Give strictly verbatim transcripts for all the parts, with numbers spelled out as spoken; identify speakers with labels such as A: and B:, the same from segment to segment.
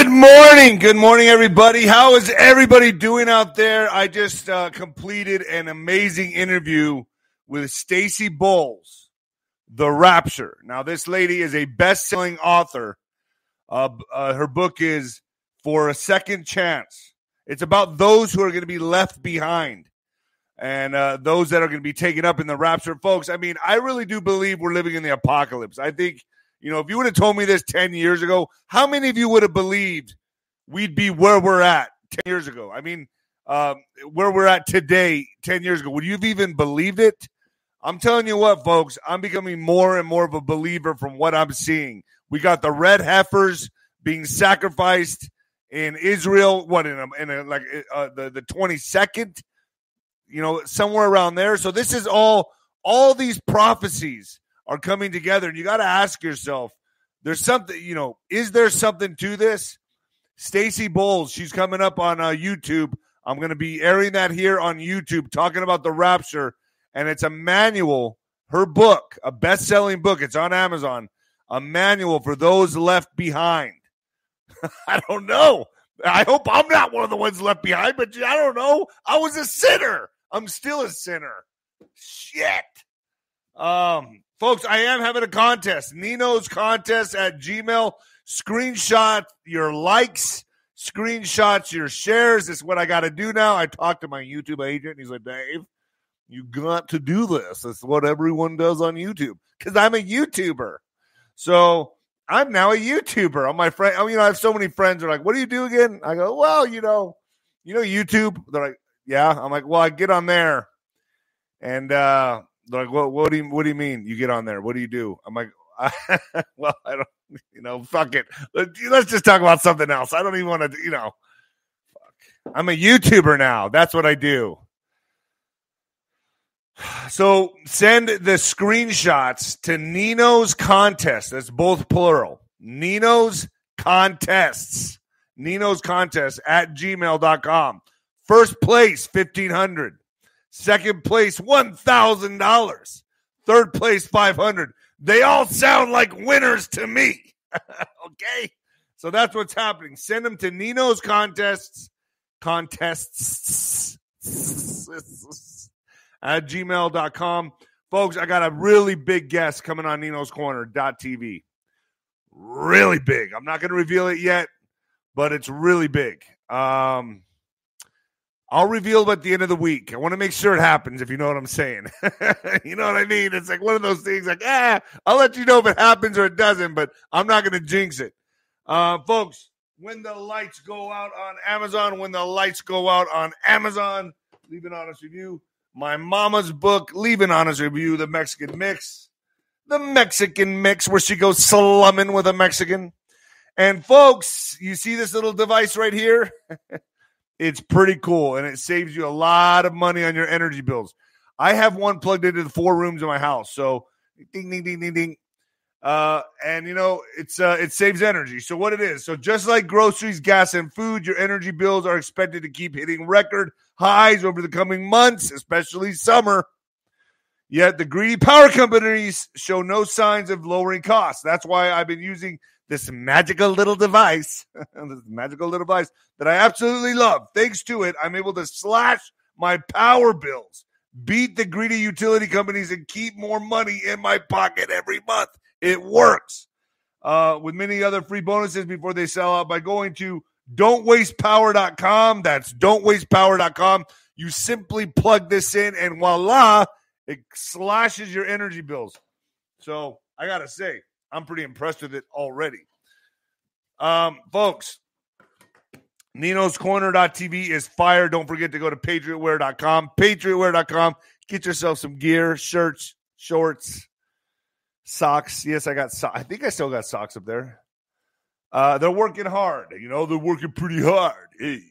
A: Good morning. Good morning, everybody. How is everybody doing out there? I just uh, completed an amazing interview with Stacey Bowles, The Rapture. Now, this lady is a best-selling author. Uh, uh, her book is For a Second Chance. It's about those who are going to be left behind and uh, those that are going to be taken up in the rapture. Folks, I mean, I really do believe we're living in the apocalypse. I think, you know, if you would have told me this ten years ago, how many of you would have believed we'd be where we're at ten years ago? I mean, um, where we're at today, ten years ago. Would you have even believed it? I'm telling you what, folks, I'm becoming more and more of a believer from what I'm seeing. We got the red heifers being sacrificed in Israel, what, in, a, in a, like uh, the, the twenty-second, you know, somewhere around there. So this is all, all these prophecies are coming together, and you got to ask yourself, there's something, you know, is there something to this? Stacey Bowles, she's coming up on uh, YouTube. I'm going to be airing that here on YouTube, talking about the rapture, and it's a manual, her book, a best-selling book. It's on Amazon, a manual for those left behind. I don't know. I hope I'm not one of the ones left behind, but I don't know. I was a sinner. I'm still a sinner. Shit. Um, folks, I am having a contest. Nino's contest at Gmail. Screenshot your likes. Screenshots your shares. This is what I got to do now. I talked to my YouTube agent, and he's like, Dave, you got to do this. That's what everyone does on YouTube because I'm a YouTuber. So I'm now a YouTuber. On my friend, I mean, you know, I have so many friends who are like, what do you do again? I go, well, you know, you know, YouTube. They're like, yeah. I'm like, well, I get on there. And uh, they're like, well, what do you, what do you mean you get on there? What do you do? I'm like, well, I don't, you know, fuck it. Let's just talk about something else. I don't even want to, you know, fuck. I'm a YouTuber now. That's what I do. So send the screenshots to Nino's Contest. That's both plural. Nino's Contests. Nino's Contest at gmail dot com. First place, fifteen hundred dollars. Second place, one thousand dollars. Third place, five hundred dollars. They all sound like winners to me. Okay? So that's what's happening. Send them to Nino's Contests. Contests. At gmail dot com. Folks, I got a really big guest coming on Nino's Corner dot T V. Really big. I'm not going to reveal it yet, but it's really big. Um, I'll reveal it at the end of the week. I want to make sure it happens, if you know what I'm saying. You know what I mean? It's like one of those things like, ah, I'll let you know if it happens or it doesn't, but I'm not going to jinx it. Uh, folks, when the lights go out on Amazon, when the lights go out on Amazon, leave an honest review. My mama's book, Leave an Honest Review, The Mexican Mix. The Mexican Mix, where she goes slumming with a Mexican. And folks, you see this little device right here? It's pretty cool, and it saves you a lot of money on your energy bills. I have one plugged into the four rooms in my house. So, ding, ding, ding, ding, ding. Uh, and, you know, it's uh, it saves energy. So what it is, so just like groceries, gas, and food, your energy bills are expected to keep hitting record highs over the coming months, especially summer. Yet the greedy power companies show no signs of lowering costs. That's why I've been using this magical little device, this magical little device that I absolutely love. Thanks to it, I'm able to slash my power bills, beat the greedy utility companies, and keep more money in my pocket every month. It works. Uh, with many other free bonuses before they sell out by going to don't waste power dot com. That's don't waste power dot com. You simply plug this in, and voila, it slashes your energy bills. So I got to say, I'm pretty impressed with it already. Um, folks, Ninos Corner dot T V is fire. Don't forget to go to patriot wear dot com. patriot wear dot com. Get yourself some gear, shirts, shorts, socks. Yes, I got socks. I think I still got socks up there. Uh, they're working hard. You know, they're working pretty hard. Hey.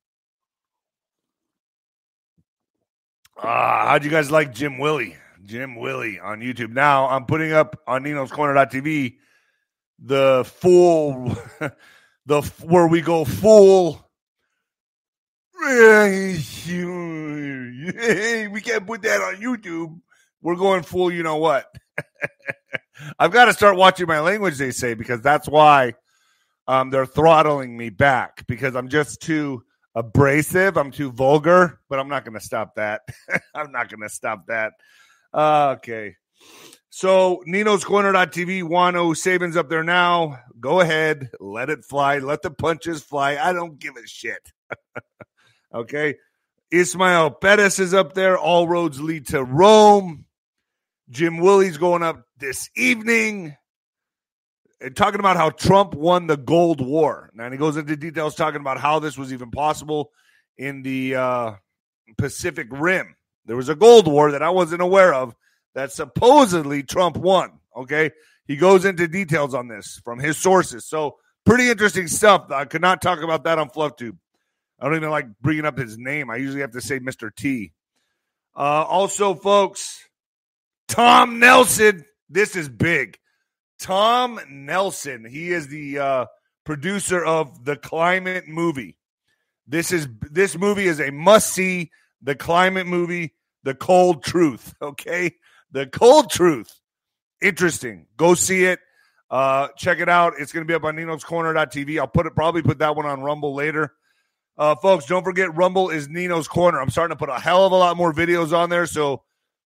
A: Uh, how'd you guys like Jim Willie? Jim Willie on YouTube. Now I'm putting up on Ninos Corner dot T V the full, the where we go full. Hey, we can't put that on YouTube. We're going full. You know what? I've got to start watching my language. They say because that's why. um, they're throttling me back because I'm just too abrasive. I'm too vulgar, but I'm not going to stop that. I'm not going to stop that. Uh, okay. So Nino's Corner dot T V, Wano Saban's up there now. Go ahead. Let it fly. Let the punches fly. I don't give a shit. Okay. Ismael Perez is up there. All roads lead to Rome. Jim Willie's going up this evening. And talking about how Trump won the Gold War. And he goes into details talking about how this was even possible in the uh, Pacific Rim. There was a Gold War that I wasn't aware of that supposedly Trump won, okay? He goes into details on this from his sources. So pretty interesting stuff. I could not talk about that on FluffTube. I don't even like bringing up his name. I usually have to say Mister T. Uh, also, folks, Tom Nelson. This is big. Tom Nelson. He is the uh, producer of The Climate Movie. This is this movie is a must-see. The Climate Movie, The Cold Truth, okay? The Cold Truth. Interesting. Go see it. Uh, check it out. It's going to be up on Nino's Corner dot T V. I'll put it probably put that one on Rumble later. Uh, folks, don't forget Rumble is Nino's Corner. I'm starting to put a hell of a lot more videos on there. So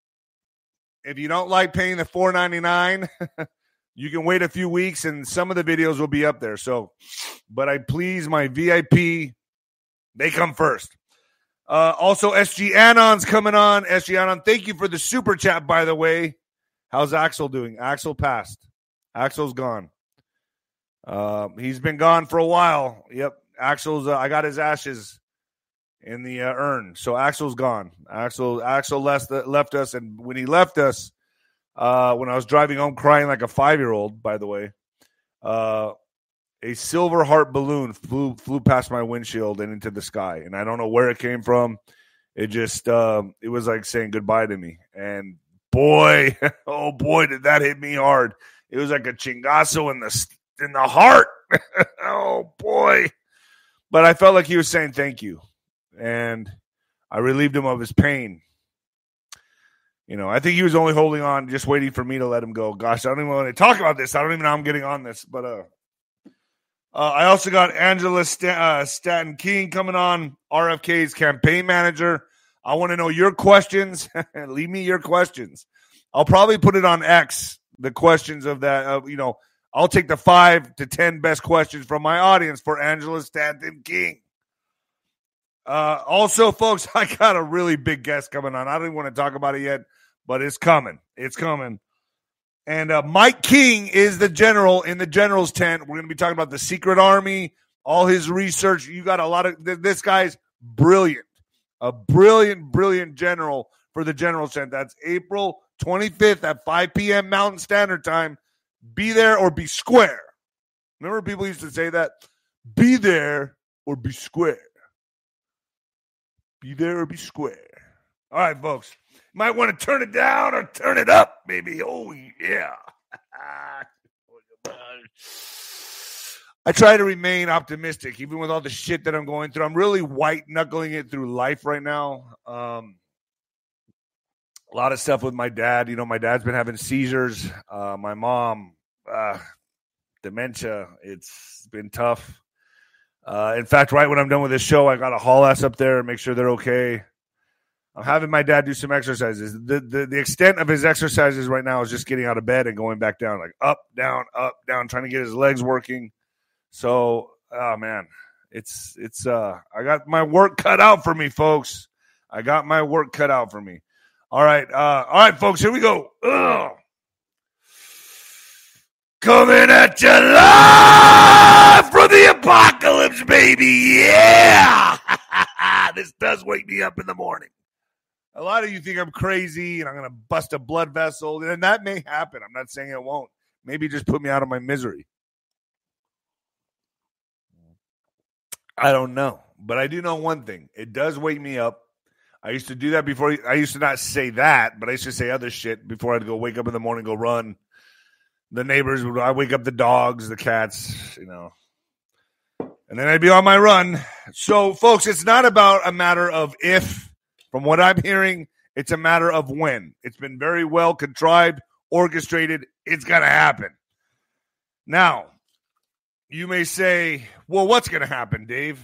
A: if you don't like paying the four ninety-nine, you can wait a few weeks and some of the videos will be up there. So, but I please my V I P, they come first. Uh, also, S G Anon's coming on. S G Anon, thank you for the super chat, by the way. How's Axel doing? Axel passed. Axel's gone. Uh, he's been gone for a while. Yep. Axel's, uh, I got his ashes in the uh, urn. So Axel's gone. Axel Axel left, left us. And when he left us, uh, when I was driving home crying like a five-year-old, by the way, uh, a silver heart balloon flew flew past my windshield and into the sky. And I don't know where it came from. It just, uh, it was like saying goodbye to me. And boy, oh boy, did that hit me hard. It was like a chingazo in the, in the heart. Oh boy. But I felt like he was saying thank you. And I relieved him of his pain. You know, I think he was only holding on, just waiting for me to let him go. Gosh, I don't even want to talk about this. I don't even know how I'm getting on this. But uh, uh, I also got Angela St- uh, Stanton King coming on, R F K's campaign manager. I want to know your questions. Leave me your questions. I'll probably put it on X, the questions of that. Uh, you know, I'll take the five to ten best questions from my audience for Angela Stanton King. Uh, also, folks, I got a really big guest coming on. I don't even want to talk about it yet, but it's coming. It's coming. And uh, Mike King is the general in the general's tent. We're going to be talking about the secret army, all his research. You got a lot of – this guy's brilliant, a brilliant, brilliant general for the general's tent. That's April twenty-fifth at five p.m. Mountain Standard Time. Be there or be square. Remember people used to say that? Be there or be square. Be there or be square. All right, folks. Might want to turn it down or turn it up, baby. Oh, yeah. I try to remain optimistic, even with all the shit that I'm going through. I'm really white-knuckling it through life right now. Um, a lot of stuff with my dad. You know, my dad's been having seizures. Uh, my mom, uh, dementia. It's been tough. Uh, in fact, right when I'm done with this show, I got to haul ass up there and make sure they're okay. I'm having my dad do some exercises. The, the the extent of his exercises right now is just getting out of bed and going back down, like up, down, up, down, trying to get his legs working. So, oh man, it's it's uh, I got my work cut out for me, folks. I got my work cut out for me. All right, uh, all right, folks, here we go. Ugh. Coming at you live from the apocalypse, baby. Yeah. This does wake me up in the morning. A lot of you think I'm crazy and I'm going to bust a blood vessel, and that may happen. I'm not saying it won't. Maybe just put me out of my misery. I don't know. But I do know one thing. It does wake me up. I used to do that before. I used to not say that, but I used to say other shit before I'd go wake up in the morning, go run. The neighbors would, I wake up the dogs, the cats, you know, and then I'd be on my run. So, folks, it's not about a matter of if. From what I'm hearing, it's a matter of when. It's been very well contrived, orchestrated. It's going to happen. Now, you may say, well, what's going to happen, Dave?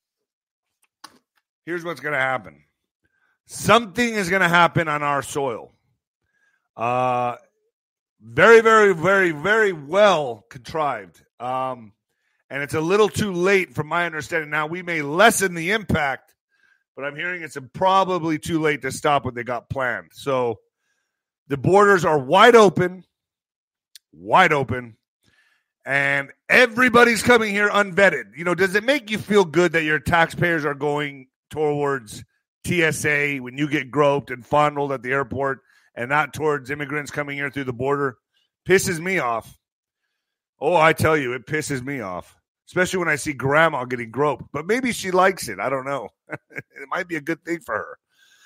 A: Here's what's going to happen. Something is going to happen on our soil. Uh, very, very, very, very well contrived. Um, and it's a little too late from my understanding. Now, we may lessen the impact, but I'm hearing it's probably too late to stop what they got planned. So the borders are wide open, wide open, and everybody's coming here unvetted. You know, does it make you feel good that your taxpayers are going towards T S A when you get groped and fondled at the airport and not towards immigrants coming here through the border? Pisses me off. Oh, I tell you, it pisses me off, especially when I see grandma getting groped. But maybe she likes it. I don't know. It might be a good thing for her.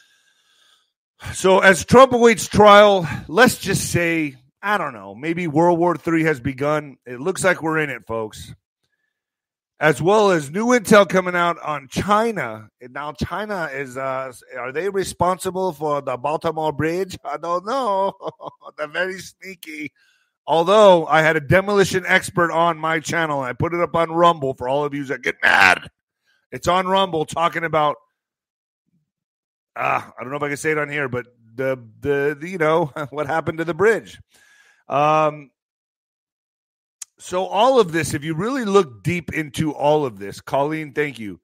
A: So as Trump awaits trial, let's just say, I don't know, maybe World War Three has begun. It looks like we're in it, folks. As well as new intel coming out on China. And now China is, uh, are they responsible for the Baltimore Bridge? I don't know. They're very sneaky. Although I had a demolition expert on my channel, and I put it up on Rumble for all of you that get mad. It's on Rumble talking about, uh, I don't know if I can say it on here, but the, the, the you know, what happened to the bridge. Um, so all of this, if you really look deep into all of this, Colleen, thank you.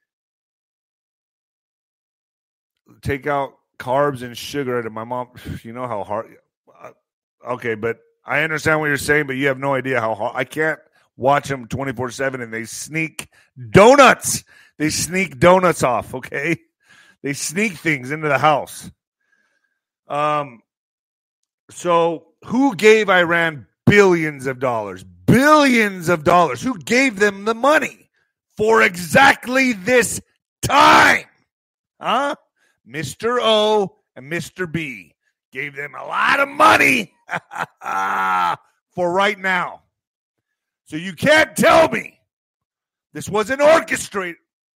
A: Take out carbs and sugar. And my mom, you know how hard. Uh, okay, but I understand what you're saying, but you have no idea how hard. I can't watch them twenty-four seven, and they sneak donuts. They sneak donuts off, okay? They sneak things into the house. Um. So who gave Iran billions of dollars? Billions of dollars. Who gave them the money for exactly this time? Huh? Mister O and Mister B gave them a lot of money for right now. So you can't tell me this wasn't orchestrated.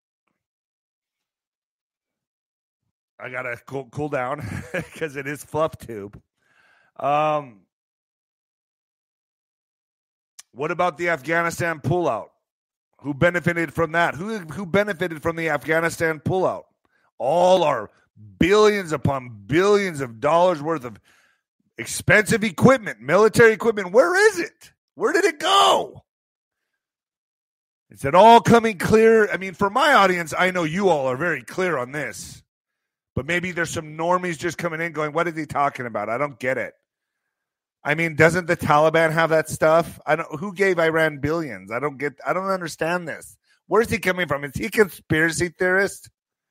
A: I got to cool, cool down because it is fluff tube. Um, what about the Afghanistan pullout? Who benefited from that? Who, who benefited from the Afghanistan pullout? All our billions upon billions of dollars worth of expensive equipment, military equipment. Where is it? Where did it go? Is it all coming clear? I mean, for my audience, I know you all are very clear on this. But maybe there's some normies just coming in going, what is he talking about? I don't get it. I mean, doesn't the Taliban have that stuff? I don't. Who gave Iran billions? I don't get. I don't understand this. Where's he coming from? Is he a conspiracy theorist?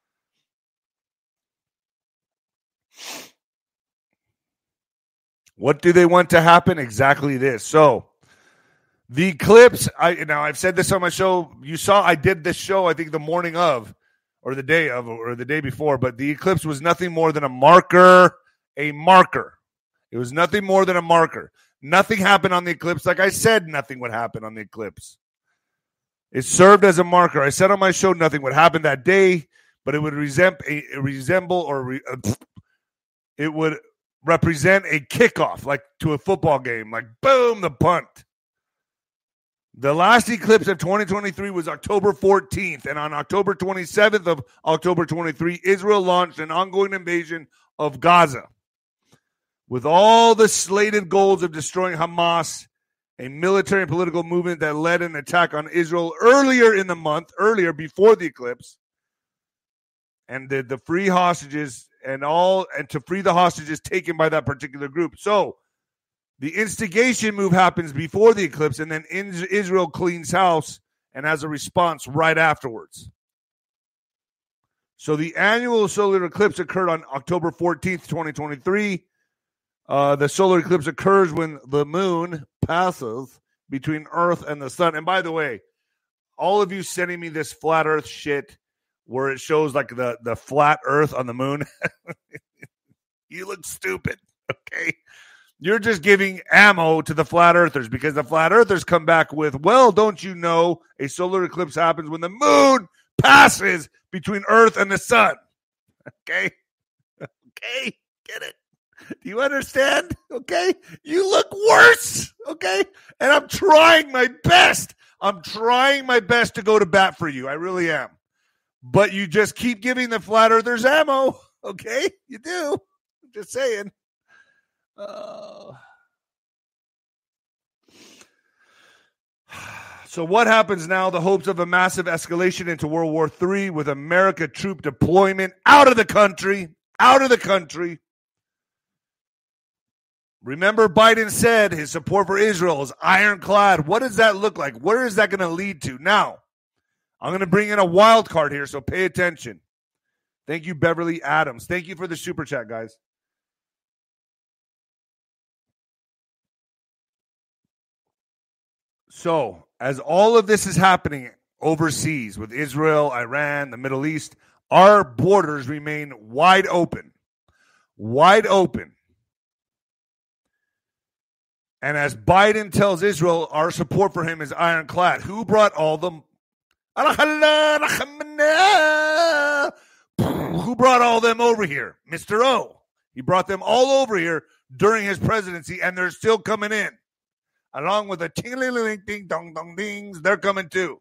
A: What do they want to happen? Exactly this. So the eclipse. I now I've said this on my show. You saw I did this show. I think the morning of, or the day of, or the day before. But the eclipse was nothing more than a marker. A marker. It was nothing more than a marker. Nothing happened on the eclipse. Like I said, nothing would happen on the eclipse. It served as a marker. I said on my show nothing would happen that day, but it would resemble, resemble or re, uh, it would represent a kickoff, like to a football game, like boom, the punt. The last eclipse of twenty twenty-three was October fourteenth, and on October twenty-seventh of October twenty-three, Israel launched an ongoing invasion of Gaza. With all the slated goals of destroying Hamas, a military and political movement that led an attack on Israel earlier in the month, earlier before the eclipse, and the, the free hostages and all, and to free the hostages taken by that particular group. So the instigation move happens before the eclipse, and then Israel cleans house and has a response right afterwards. So the annual solar eclipse occurred on October fourteenth, twenty twenty-three. Uh, the solar eclipse occurs when the moon passes between Earth and the sun. And by the way, all of you sending me this flat Earth shit where it shows like the, the flat Earth on the moon, you look stupid, okay? You're just giving ammo to the flat earthers because the flat earthers come back with, well, don't you know a solar eclipse happens when the moon passes between Earth and the sun? Okay? Okay? Get it? Do you understand? Okay? You look worse. Okay? And I'm trying my best. I'm trying my best to go to bat for you. I really am. But you just keep giving the flat earthers ammo. Okay? You do. I'm just saying. Uh... So what happens now? The hopes of a massive escalation into World War Three with America troop deployment out of the country, out of the country. Remember, Biden said his support for Israel is ironclad. What does that look like? Where is that going to lead to? Now, I'm going to bring in a wild card here, so pay attention. Thank you, Beverly Adams. Thank you for the super chat, guys. So, as all of this is happening overseas with Israel, Iran, the Middle East, our borders remain wide open. Wide open. And as Biden tells Israel, our support for him is ironclad. Who brought all them? Who brought all them over here? Mister O. He brought them all over here during his presidency, and they're still coming in. Along with the ting-ling-ling, ding-dong-dong-dings, they're coming too.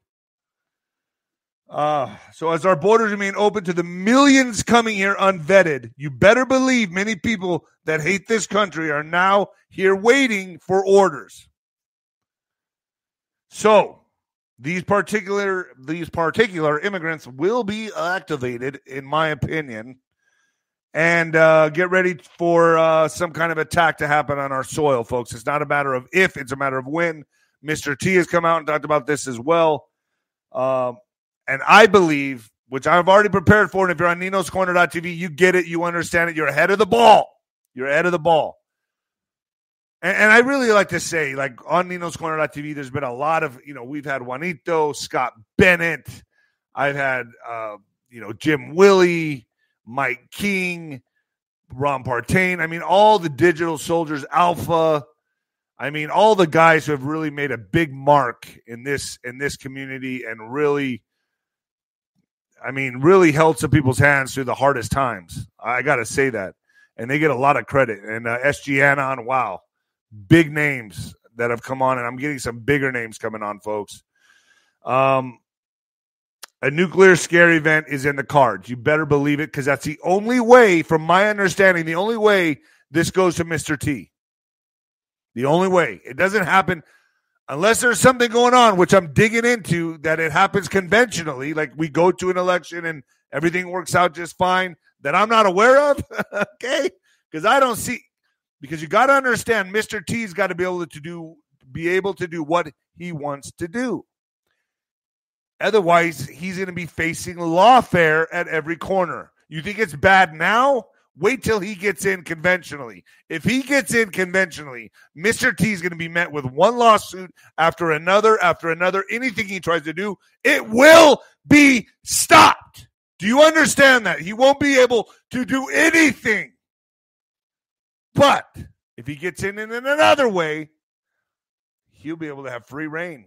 A: Uh, so as our borders remain open to the millions coming here unvetted, you better believe many people that hate this country are now here waiting for orders. So these particular these particular immigrants will be activated, in my opinion, and uh, get ready for uh, some kind of attack to happen on our soil, folks. It's not a matter of if, it's a matter of when. Mister T has come out and talked about this as well. Um, and I believe, which I've already prepared for, and if you're on Nino's Corner dot T V, you get it, you understand it, you're ahead of the ball. You're ahead of the ball. And, and I really like to say, like, on Nino's Corner dot T V, there's been a lot of, you know, we've had Juanito, Scott Bennett, I've had, uh, you know, Jim Willie, Mike King, Ron Partain. I mean, all the digital soldiers, Alpha. I mean, all the guys who have really made a big mark in this in this community and really, I mean, really held some people's hands through the hardest times. I got to say that. And they get a lot of credit. And uh, S G Anon, wow. Big names that have come on, and I'm getting some bigger names coming on, folks. Um, A nuclear scare event is in the cards. You better believe it, because that's the only way, from my understanding, the only way this goes to Mister T. The only way. It doesn't happen unless there's something going on, which I'm digging into, that it happens conventionally, like we go to an election and everything works out just fine, that I'm not aware of, okay? Because I don't see, because you got to understand, Mister T's got to be able to do, be able to do what he wants to do. Otherwise, he's going to be facing lawfare at every corner. You think it's bad now? Wait till he gets in conventionally. If he gets in conventionally, Mister T is going to be met with one lawsuit after another, after another. Anything he tries to do, it will be stopped. Do you understand that? He won't be able to do anything. But if he gets in in another way, he'll be able to have free reign.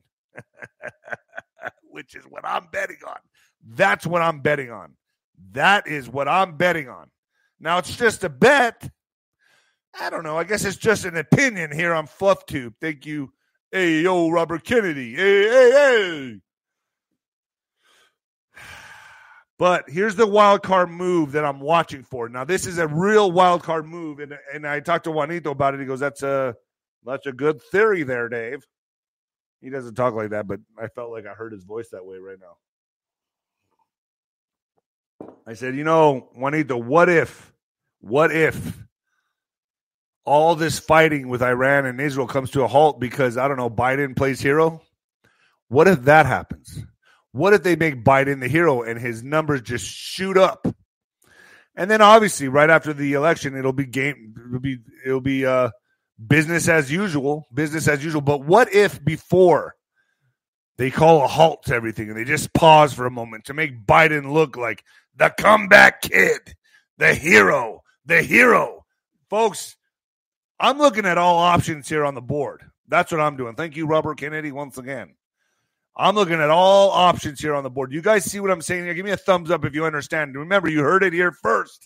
A: Which is what I'm betting on. That's what I'm betting on. That is what I'm betting on. Now, it's just a bet. I don't know. I guess it's just an opinion here on FluffTube. Thank you. Hey, yo, Robert Kennedy. Hey, hey, hey. But here's the wild card move that I'm watching for. Now, this is a real wild card move, and, and I talked to Juanito about it. He goes, that's a, that's a good theory there, Dave. He doesn't talk like that, but I felt like I heard his voice that way right now. I said, you know, Juanito, what if, what if all this fighting with Iran and Israel comes to a halt because, I don't know, Biden plays hero? What if that happens? What if they make Biden the hero and his numbers just shoot up? And then obviously right after the election, it'll be game, it'll be, it'll be, uh, business as usual, business as usual. But what if before they call a halt to everything and they just pause for a moment to make Biden look like the comeback kid, the hero, the hero? Folks, I'm looking at all options here on the board. That's what I'm doing. Thank you, Robert Kennedy, once again. I'm looking at all options here on the board. You guys see what I'm saying here? Give me a thumbs up if you understand. Remember, you heard it here first.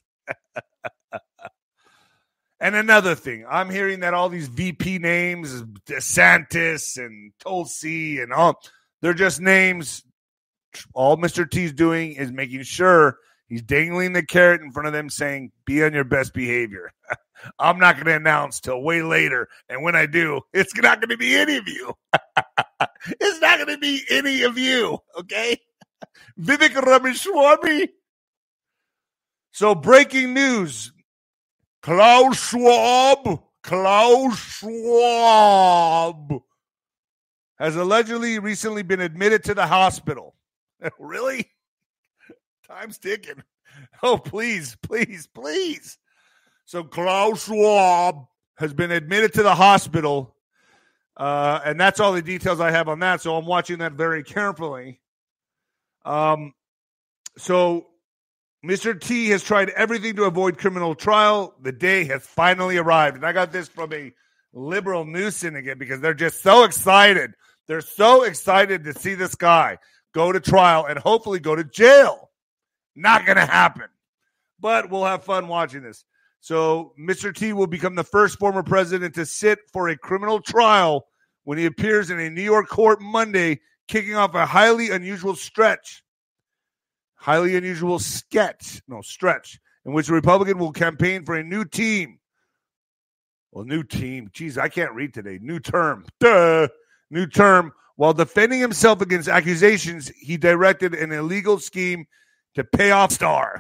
A: And another thing, I'm hearing that all these V P names, DeSantis and Tulsi and all, They're just names. All Mister T's doing is making sure he's dangling the carrot in front of them saying, be on your best behavior. I'm not going to announce till way later. And when I do, it's not going to be any of you. It's not going to be any of you. Okay? Vivek Ramaswamy. So breaking news. Klaus Schwab. Klaus Schwab has allegedly recently been admitted to the hospital. Really? Time's ticking. Oh, please, please, please. So Klaus Schwab has been admitted to the hospital, uh, and that's all the details I have on that. So I'm watching that very carefully. Um, so Mister T has tried everything to avoid criminal trial. The day has finally arrived. And I got this from a liberal news syndicate because they're just so excited. They're so excited to see this guy go to trial and hopefully go to jail. Not going to happen. But we'll have fun watching this. So Mister T will become the first former president to sit for a criminal trial when he appears in a New York court Monday, kicking off a highly unusual stretch. Highly unusual sketch, no, stretch, in which a Republican will campaign for a new team. Well, new team. Geez, I can't read today. New term. Duh. New term. While defending himself against accusations, he directed an illegal scheme to pay off Star.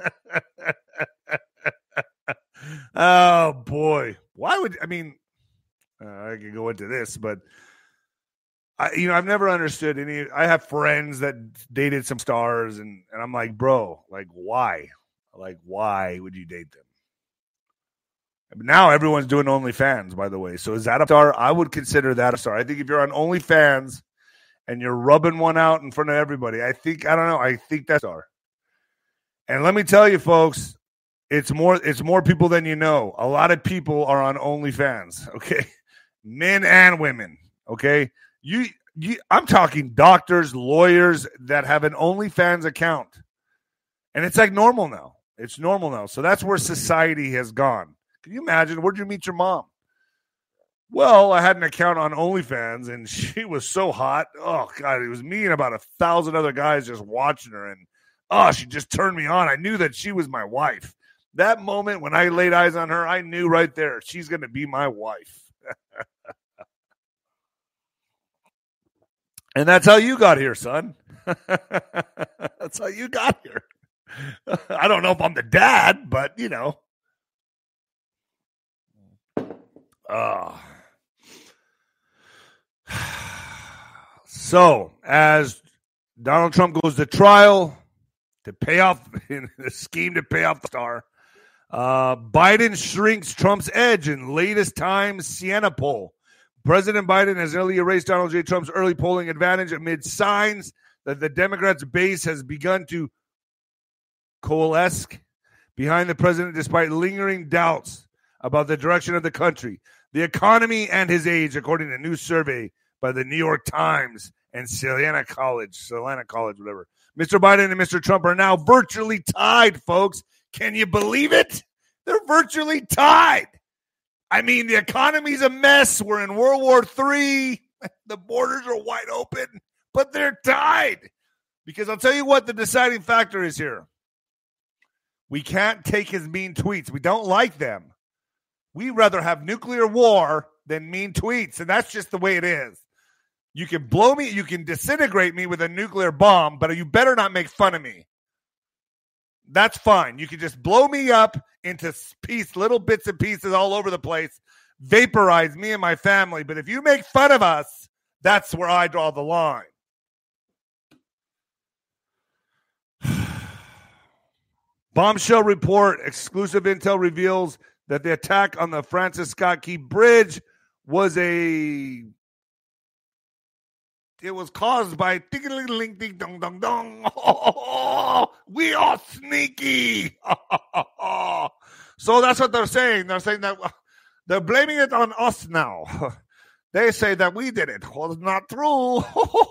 A: Oh, boy. Why would, I mean, uh, I could go into this, but I, you know, I've never understood any. I have friends that dated some stars, and, and I'm like, bro, like, why? Like, why would you date them? Now everyone's doing OnlyFans, by the way. So is that a star? I would consider that a star. I think if you're on OnlyFans and you're rubbing one out in front of everybody, I think, I don't know, I think that's a star. And let me tell you, folks, it's more, it's more people than you know. A lot of people are on OnlyFans, okay? Men and women, okay? You, you, I'm talking doctors, lawyers that have an OnlyFans account. And it's like normal now. It's normal now. So that's where society has gone. Can you imagine? Where'd you meet your mom? Well, I had an account on OnlyFans, and she was so hot. Oh, God, it was me and about a thousand other guys just watching her. And, oh, she just turned me on. I knew that she was my wife. That moment when I laid eyes on her, I knew right there she's going to be my wife. And that's how you got here, son. That's how you got here. I don't know if I'm the dad, but, you know. Uh. So, as Donald Trump goes to trial to pay off, in a scheme to pay off the star, uh, Biden shrinks Trump's edge in latest Times Siena poll. President Biden has nearly erased Donald J. Trump's early polling advantage amid signs that the Democrats' base has begun to coalesce behind the president despite lingering doubts about the direction of the country, the economy, and his age, according to a new survey by the New York Times and Siena College, Siena College, whatever. Mister Biden and Mister Trump are now virtually tied, folks. Can you believe it? They're virtually tied. I mean, the economy's a mess. We're in World War Three. The borders are wide open, but they're tied. Because I'll tell you what the deciding factor is here. We can't take his mean tweets. We don't like them. We'd rather have nuclear war than mean tweets, and that's just the way it is. You can blow me, you can disintegrate me with a nuclear bomb, but you better not make fun of me. That's fine. You can just blow me up into piece, little bits and pieces all over the place, vaporize me and my family. But if you make fun of us, that's where I draw the line. Bombshell report, exclusive intel reveals that the attack on the Francis Scott Key Bridge was a... It was caused by ding ding dong dong dong. Oh, we are sneaky. So that's what they're saying. They're saying that they're blaming it on us now. They say that we did it. Well, it's not true.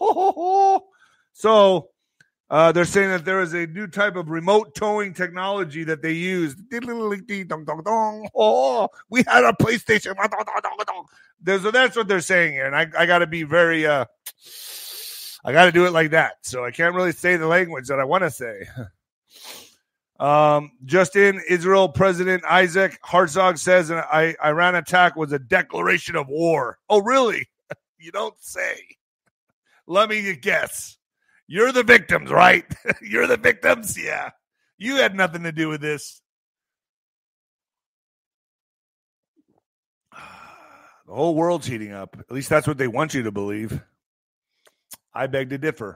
A: So uh, they're saying that there is a new type of remote towing technology that they use. Oh, we had a PlayStation. There's, that's what they're saying here, and I, I got to be very. Uh, I got to do it like that. So I can't really say the language that I want to say. um, just in, Israel President Isaac Herzog says an I- Iran attack was a declaration of war. Oh, really? You don't say. Let me guess. You're the victims, right? You're the victims? Yeah. You had nothing to do with this. The whole world's heating up. At least that's what they want you to believe. I beg to differ.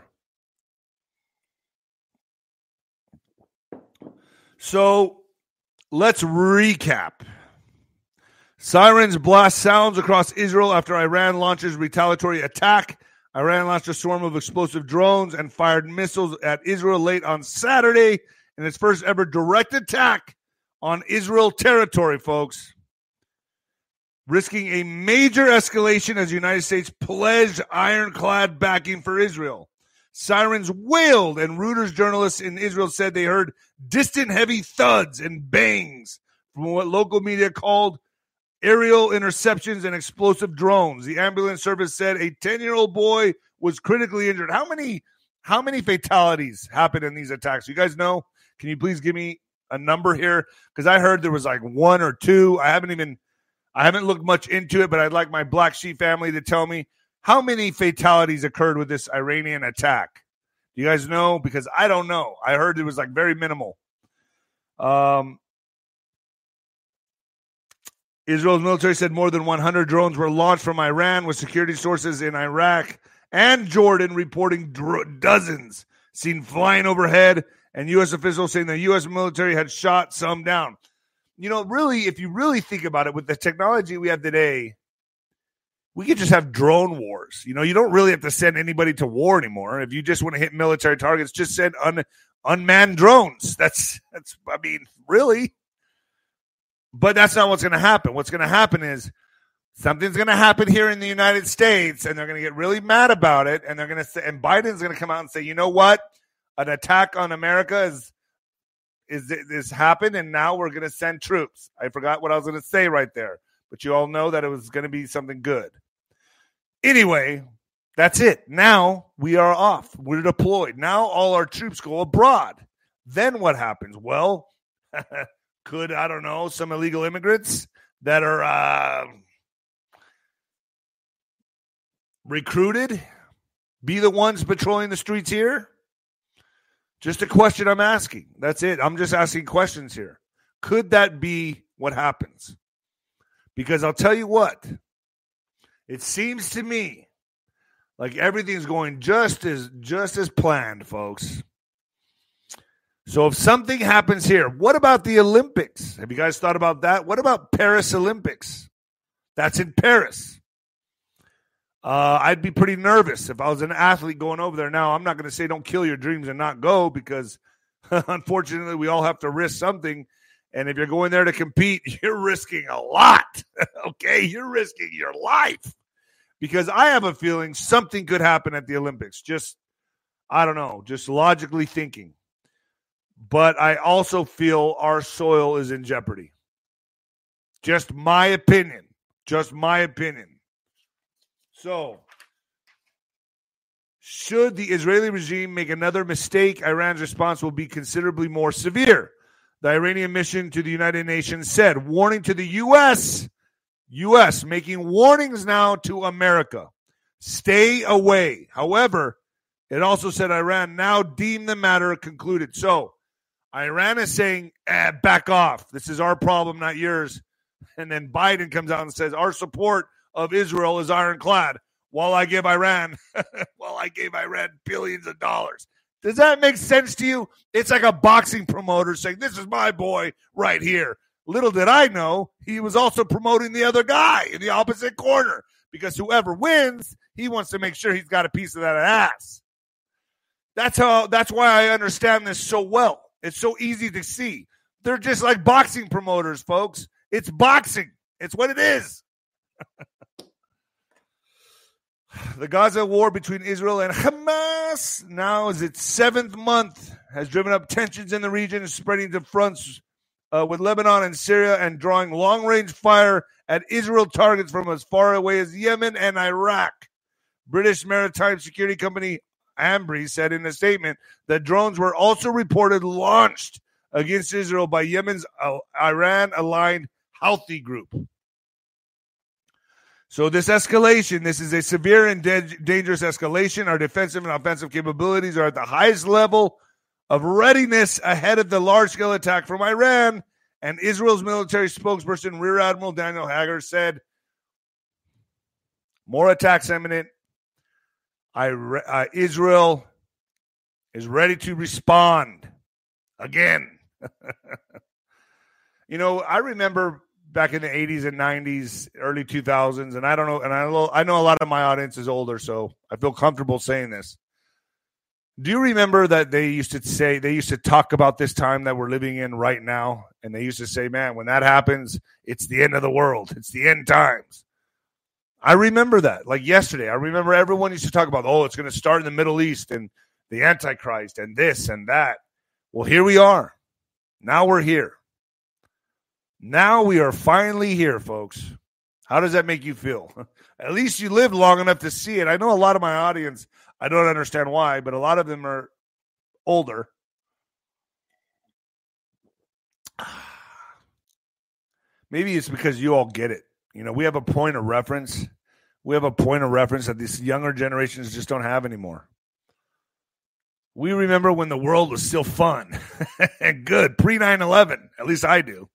A: So let's recap. Sirens blast sounds across Israel after Iran launches retaliatory attack. Iran launched a swarm of explosive drones and fired missiles at Israel late on Saturday in its first ever direct attack on Israel territory, folks, risking a major escalation as the United States pledged ironclad backing for Israel. Sirens wailed, and Reuters journalists in Israel said they heard distant heavy thuds and bangs from what local media called aerial interceptions and explosive drones. The ambulance service said a ten-year-old boy was critically injured. How many how many fatalities happened in these attacks? You guys know? Can you please give me a number here? Because I heard there was like one or two. I haven't even I haven't looked much into it, but I'd like my Black Sheep family to tell me how many fatalities occurred with this Iranian attack. Do you guys know? Because I don't know. I heard it was like very minimal. Um Israel's military said more than one hundred drones were launched from Iran, with security sources in Iraq and Jordan reporting dro- dozens seen flying overhead, and U S officials saying the U S military had shot some down. You know, really, if you really think about it, with the technology we have today, we could just have drone wars. You know, you don't really have to send anybody to war anymore. If you just want to hit military targets, just send un- unmanned drones. That's, that's, I mean, really. But that's not what's going to happen. What's going to happen is something's going to happen here in the United States, and they're going to get really mad about it. And they're going to say, and Biden's going to come out and say, you know what? An attack on America is, is this happened, and now we're going to send troops. I forgot what I was going to say right there, but you all know that it was going to be something good. Anyway, that's it. Now we are off. We're deployed. Now all our troops go abroad. Then what happens? Well, could, I don't know, some illegal immigrants that are uh, recruited be the ones patrolling the streets here? Just a question I'm asking. That's it. I'm just asking questions here. Could that be what happens? Because I'll tell you what, it seems to me like everything's going just as just as planned, folks. So if something happens here, what about the Olympics? Have you guys thought about that? What about Paris Olympics? That's in Paris. Uh, I'd be pretty nervous if I was an athlete going over there. Now, I'm not going to say don't kill your dreams and not go, because unfortunately we all have to risk something. And if you're going there to compete, you're risking a lot. Okay, you're risking your life, because I have a feeling something could happen at the Olympics. Just, I don't know, just logically thinking. But I also feel our soil is in jeopardy. Just my opinion. Just my opinion. So, should the Israeli regime make another mistake, Iran's response will be considerably more severe. The Iranian mission to the United Nations said, warning to the U S, U S making warnings now to America. Stay away. However, it also said Iran now deemed the matter concluded. So, Iran is saying, eh, back off. This is our problem, not yours. And then Biden comes out and says, our support of Israel is ironclad, while I give Iran, while I gave Iran billions of dollars. Does that make sense to you? It's like a boxing promoter saying, this is my boy right here. Little did I know, he was also promoting the other guy in the opposite corner, because whoever wins, he wants to make sure he's got a piece of that ass. That's how. That's why I understand this so well. It's so easy to see. They're just like boxing promoters, folks. It's boxing. It's what it is. The Gaza war between Israel and Hamas now is its seventh month, has driven up tensions in the region, spreading to fronts uh, with Lebanon and Syria, and drawing long-range fire at Israel targets from as far away as Yemen and Iraq. British maritime security company Ambry said in a statement that drones were also reported launched against Israel by Yemen's uh, Iran-aligned Houthi group. So this escalation, this is a severe and de- dangerous escalation. Our defensive and offensive capabilities are at the highest level of readiness ahead of the large-scale attack from Iran. And Israel's military spokesperson, Rear Admiral Daniel Hager, said, more attacks imminent. I, uh, Israel is ready to respond again. You know, I remember back in the eighties and nineties, early two thousands, and I don't know, and I know, I know a lot of my audience is older, so I feel comfortable saying this. Do you remember that they used to say, they used to talk about this time that we're living in right now, and they used to say, man, when that happens, it's the end of the world. It's the end times. I remember that, like yesterday. I remember everyone used to talk about, oh, it's going to start in the Middle East and the Antichrist and this and that. Well, here we are. Now we're here. Now we are finally here, folks. How does that make you feel? At least you lived long enough to see it. I know a lot of my audience, I don't understand why, but a lot of them are older. Maybe it's because you all get it. You know, we have a point of reference. We have a point of reference that these younger generations just don't have anymore. We remember when the world was still fun and good, pre nine eleven. At least I do.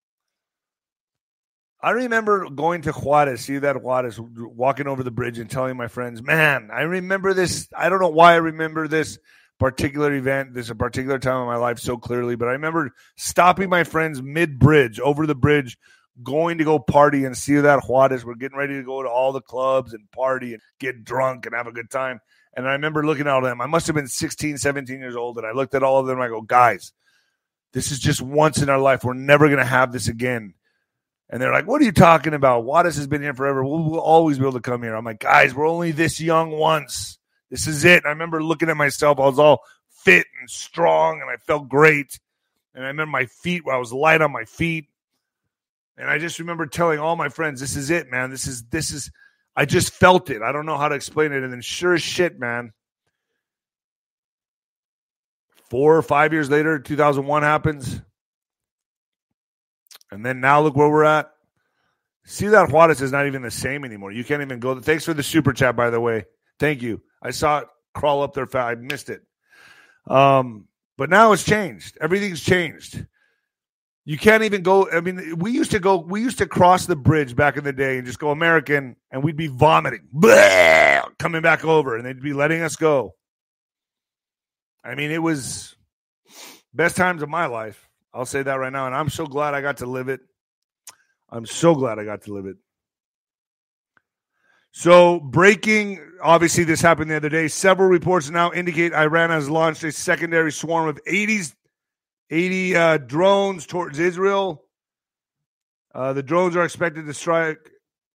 A: I remember going to Juarez, Ciudad Juarez, walking over the bridge and telling my friends, man, I remember this. I don't know why I remember this particular event, this a particular time in my life so clearly, but I remember stopping my friends mid-bridge, over the bridge, going to go party in Ciudad Juarez. We're getting ready to go to all the clubs and party and get drunk and have a good time. And I remember looking at all of them. I must have been sixteen, seventeen years old, and I looked at all of them and I go, guys, this is just once in our life. We're never going to have this again. And they're like, what are you talking about? Juarez has been here forever. We'll, we'll always be able to come here. I'm like, guys, we're only this young once. This is it. And I remember looking at myself. I was all fit and strong, and I felt great. And I remember my feet, I was light on my feet. And I just remember telling all my friends, this is it, man. This is, this is, I just felt it. I don't know how to explain it. And then sure as shit, man, four or five years later, two thousand one happens. And then now look where we're at. See that Juarez is not even the same anymore. You can't even go. Thanks for the super chat, by the way. Thank you. I saw it crawl up there. I missed it. Um, but now it's changed. Everything's changed. You can't even go. I mean, we used to go, we used to cross the bridge back in the day and just go American, and we'd be vomiting, blah, coming back over, and they'd be letting us go. I mean, it was best times of my life. I'll say that right now, and I'm so glad I got to live it. I'm so glad I got to live it. So, breaking, obviously this happened the other day. Several reports now indicate Iran has launched a secondary swarm of eighty, eighty uh, drones towards Israel. Uh, the drones are expected to strike.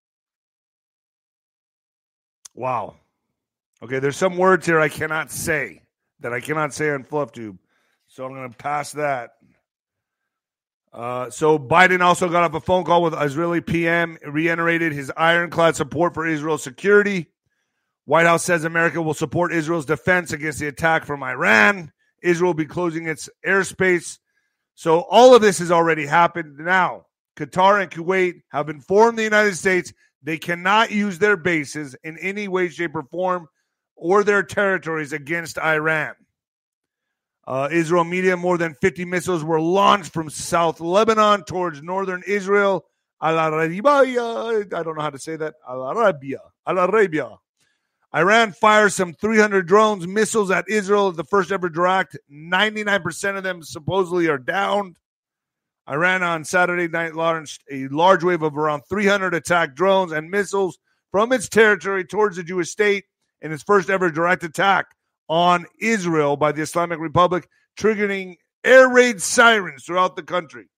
A: Wow. Okay, there's some words here I cannot say, that I cannot say on FluffTube. So I'm going to pass that. Uh, so Biden also got off a phone call with Israeli P M, reiterated his ironclad support for Israel's security. White House says America will support Israel's defense against the attack from Iran. Israel will be closing its airspace. So all of this has already happened. Now, Qatar and Kuwait have informed the United States they cannot use their bases in any way, shape, or form or their territories against Iran. Uh, Israel media, more than fifty missiles were launched from South Lebanon towards northern Israel. Al-Arabia, I don't know how to say that. Al-Arabia, Al-Arabia. Iran fires some three hundred drones, missiles at Israel, the first ever direct. ninety-nine percent of them supposedly are downed. Iran on Saturday night launched a large wave of around three hundred attack drones and missiles from its territory towards the Jewish state in its first ever direct attack on Israel by the Islamic Republic, triggering air raid sirens throughout the country.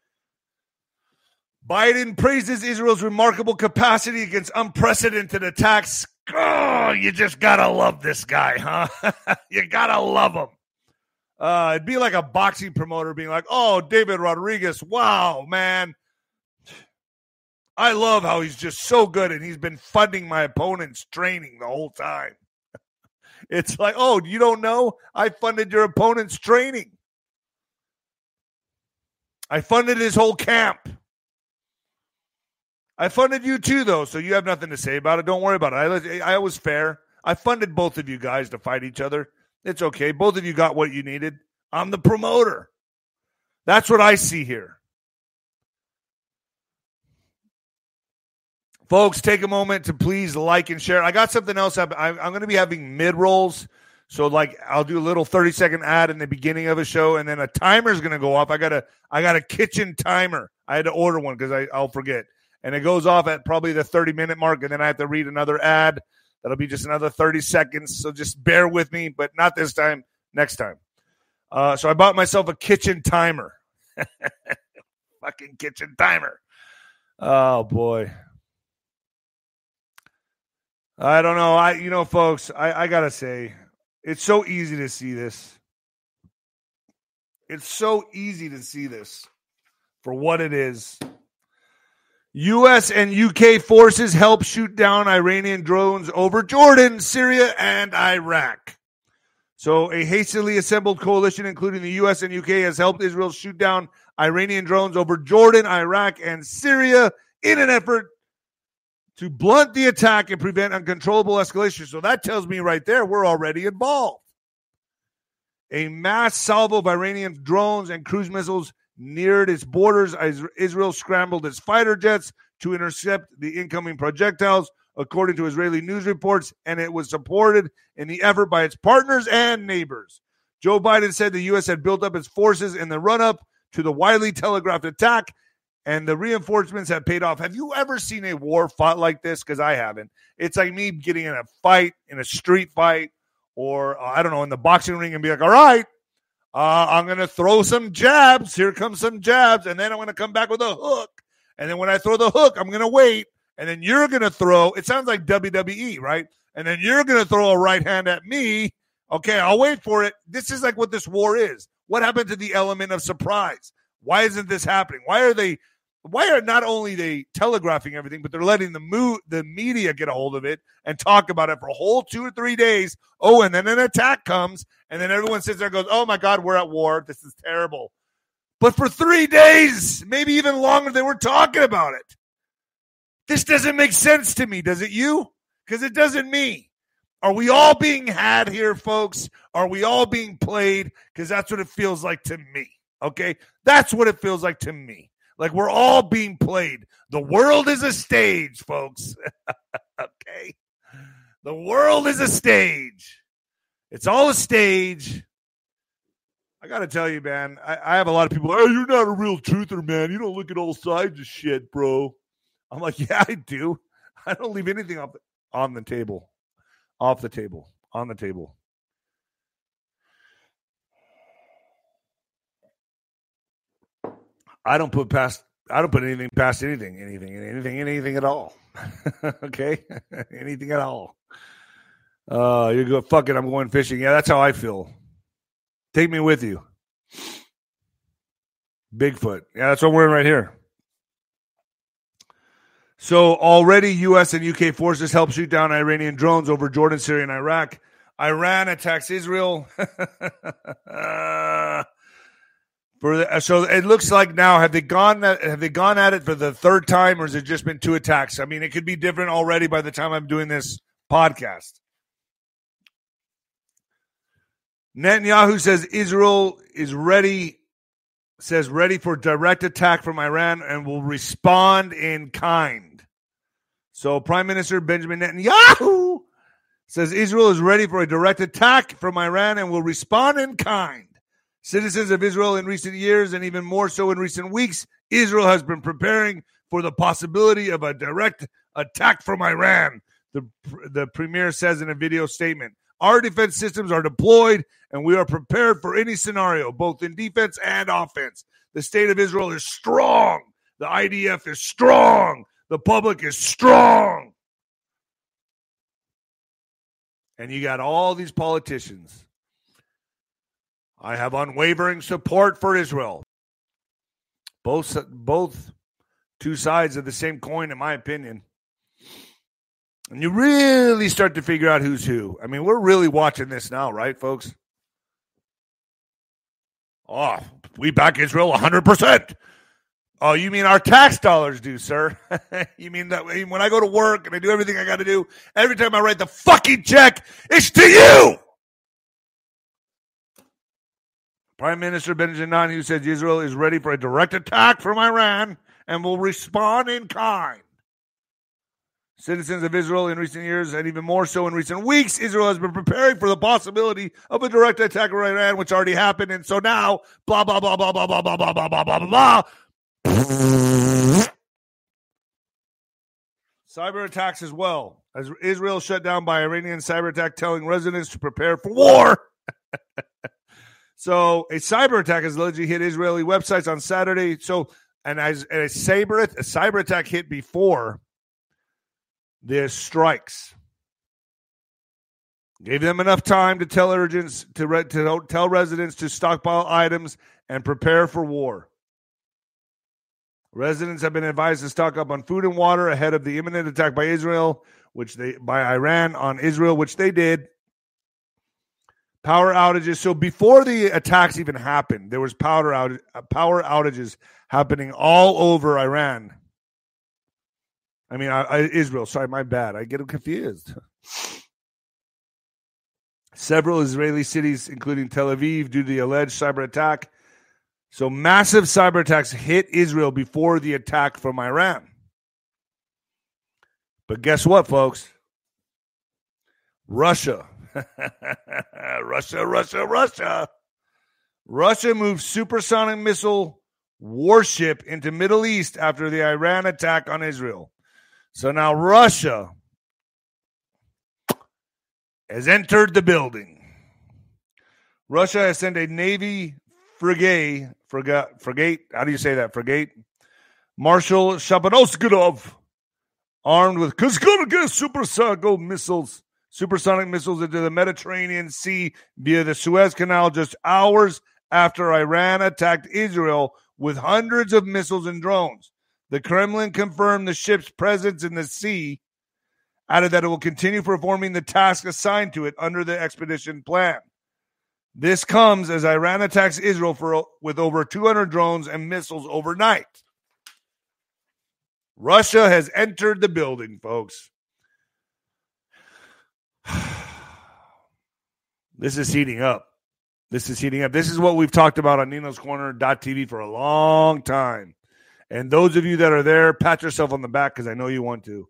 A: Biden praises Israel's remarkable capacity against unprecedented attacks. Oh, you just gotta love this guy, huh? You gotta love him. Uh, it'd be like a boxing promoter being like, oh, David Rodriguez, wow, man. I love how he's just so good, and he's been funding my opponent's training the whole time. It's like, oh, you don't know? I funded your opponent's training. I funded his whole camp. I funded you too, though, so you have nothing to say about it. Don't worry about it. I, I was fair. I funded both of you guys to fight each other. It's okay. Both of you got what you needed. I'm the promoter. That's what I see here. Folks, take a moment to please like and share. I got something else. I'm, I'm going to be having mid-rolls. So, like, I'll do a little thirty-second ad in the beginning of a show, and then a timer is going to go off. I got a, I got a kitchen timer. I had to order one because I'll forget. And it goes off at probably the thirty-minute mark, and then I have to read another ad. That'll be just another thirty seconds, so just bear with me, but not this time, next time. Uh, so I bought myself a kitchen timer. Fucking kitchen timer. Oh, boy. I don't know. I, you know, folks, I, I got to say, it's so easy to see this. It's so easy to see this for what it is. U S and U K forces help shoot down Iranian drones over Jordan, Syria, and Iraq. So a hastily assembled coalition, including the U S and U K, has helped Israel shoot down Iranian drones over Jordan, Iraq, and Syria in an effort to blunt the attack and prevent uncontrollable escalation. So that tells me right there we're already involved. A mass salvo of Iranian drones and cruise missiles neared its borders as Israel scrambled its fighter jets to intercept the incoming projectiles, according to Israeli news reports, and it was supported in the effort by its partners and neighbors. Joe Biden said the U S had built up its forces in the run-up to the widely telegraphed attack, and the reinforcements have paid off. Have you ever seen a war fought like this? Because I haven't. It's like me getting in a fight, in a street fight, or, uh, I don't know, in the boxing ring and be like, all right, uh, I'm going to throw some jabs. Here comes some jabs, and then I'm going to come back with a hook. And then when I throw the hook, I'm going to wait, and then you're going to throw. It sounds like W W E, right? And then you're going to throw a right hand at me. Okay, I'll wait for it. This is like what this war is. What happened to the element of surprise? Why isn't this happening? Why are they... Why are not only they telegraphing everything, but they're letting the mo- the media get a hold of it and talk about it for a whole two or three days. Oh, and then an attack comes, and then everyone sits there and goes, oh, my God, we're at war. This is terrible. But for three days, maybe even longer, they were talking about it. This doesn't make sense to me, does it you? Because it doesn't me. Are we all being had here, folks? Are we all being played? Because that's what it feels like to me, okay? That's what it feels like to me. Like we're all being played. The world is a stage, folks. Okay? The world is a stage. It's all a stage. I got to tell you, man, I, I have a lot of people, oh, you're not a real truther, man. You don't look at all sides of shit, bro. I'm like, yeah, I do. I don't leave anything off the, on the table. Off the table. On the table. I don't put past. I don't put anything past anything, anything, anything, anything at all. Okay, anything at all. Uh, you go. Fuck it. I'm going fishing. Yeah, that's how I feel. Take me with you. Bigfoot. Yeah, that's what we're in right here. So already, U S and U K forces help shoot down Iranian drones over Jordan, Syria, and Iraq. Iran attacks Israel. uh, For the, so it looks like now have they gone have they gone at it for the third time, or has it just been two attacks? I mean, it could be different already by the time I'm doing this podcast. Netanyahu says Israel is ready, says ready for direct attack from Iran and will respond in kind. So Prime Minister Benjamin Netanyahu says Israel is ready for a direct attack from Iran and will respond in kind. Citizens of Israel in recent years, and even more so in recent weeks, Israel has been preparing for the possibility of a direct attack from Iran, the, the premier says in a video statement. Our defense systems are deployed, and we are prepared for any scenario, both in defense and offense. The state of Israel is strong. The I D F is strong. The public is strong. And you got all these politicians. I have unwavering support for Israel. Both, both two sides of the same coin, in my opinion. And you really start to figure out who's who. I mean, we're really watching this now, right, folks? Oh, we back Israel one hundred percent. Oh, you mean our tax dollars do, sir? You mean that when I go to work and I do everything I got to do, every time I write the fucking check, it's to you. Prime Minister Benjamin Netanyahu said Israel is ready for a direct attack from Iran and will respond in kind. Citizens of Israel in recent years, and even more so in recent weeks, Israel has been preparing for the possibility of a direct attack on Iran, which already happened. And so now, blah, blah, blah, blah, blah, blah, blah, blah, blah, blah, blah, blah. Cyber attacks as well. As Israel shut down by Iranian cyber attack, telling residents to prepare for war. So a cyber attack has allegedly hit Israeli websites on Saturday. So, and as and a cyber a cyber attack hit before the strikes, gave them enough time to tell urgents to re, to tell residents to stockpile items and prepare for war. Residents have been advised to stock up on food and water ahead of the imminent attack by Israel, which they by Iran on Israel, which they did. Power outages. So before the attacks even happened, there was power out, power outages happening all over Iran. I mean, I, I, Israel. Sorry, my bad. I get confused. Several Israeli cities, including Tel Aviv, due to the alleged cyber attack. So massive cyber attacks hit Israel before the attack from Iran. But guess what, folks? Russia. Russia, Russia, Russia. Russia moved supersonic missile warship into Middle East after the Iran attack on Israel. So now Russia has entered the building. Russia has sent a Navy frigate, frigate, frigate, how do you say that, frigate? Marshal Shabanovskidov, armed with supersonic missiles, supersonic missiles into the Mediterranean Sea via the Suez Canal just hours after Iran attacked Israel with hundreds of missiles and drones. The Kremlin confirmed the ship's presence in the sea, added that it will continue performing the task assigned to it under the expedition plan. This comes as Iran attacks Israel for, with over two hundred drones and missiles overnight. Russia has entered the building, folks. This is heating up. This is heating up. This is what we've talked about on Nino's Corner dot T V for a long time. And those of you that are there, pat yourself on the back because I know you want to.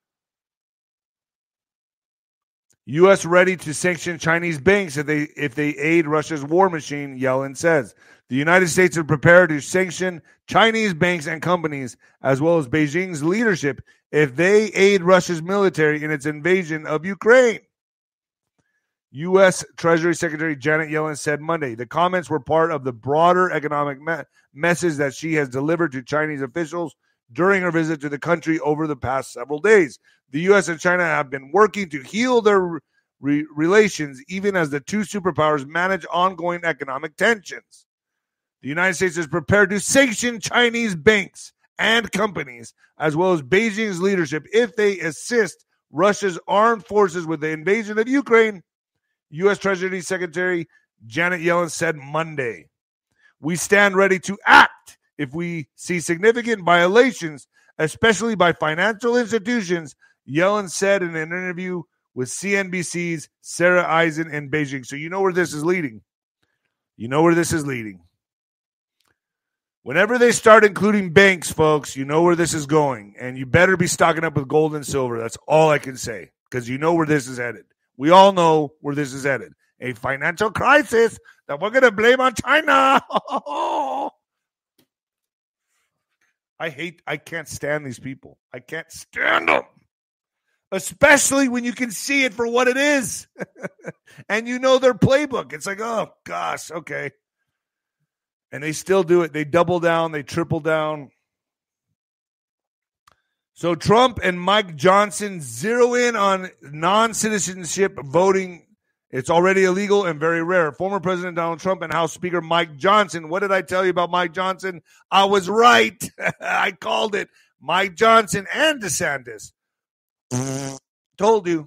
A: U S ready to sanction Chinese banks if they if they aid Russia's war machine, Yellen says. The United States is prepared to sanction Chinese banks and companies, as well as Beijing's leadership, if they aid Russia's military in its invasion of Ukraine. U S Treasury Secretary Janet Yellen said Monday the comments were part of the broader economic me- message that she has delivered to Chinese officials during her visit to the country over the past several days. The U S and China have been working to heal their re- relations, even as the two superpowers manage ongoing economic tensions. The United States is prepared to sanction Chinese banks and companies, as well as Beijing's leadership, if they assist Russia's armed forces with the invasion of Ukraine, U S Treasury Secretary Janet Yellen said Monday. We stand ready to act if we see significant violations, especially by financial institutions, Yellen said in an interview with C N B C's Sarah Eisen in Beijing. So you know where this is leading. You know where this is leading. Whenever they start including banks, folks, you know where this is going. And you better be stocking up with gold and silver. That's all I can say, because you know where this is headed. We all know where this is headed. A financial crisis that we're going to blame on China. I hate, I can't stand these people. I can't stand them. Especially when you can see it for what it is. And you know their playbook. It's like, oh, gosh, okay. And they still do it. They double down. They triple down. So Trump and Mike Johnson zero in on non-citizenship voting. It's already illegal and very rare. Former President Donald Trump and House Speaker Mike Johnson. What did I tell you about Mike Johnson? I was right. I called it. Mike Johnson and DeSantis Told you.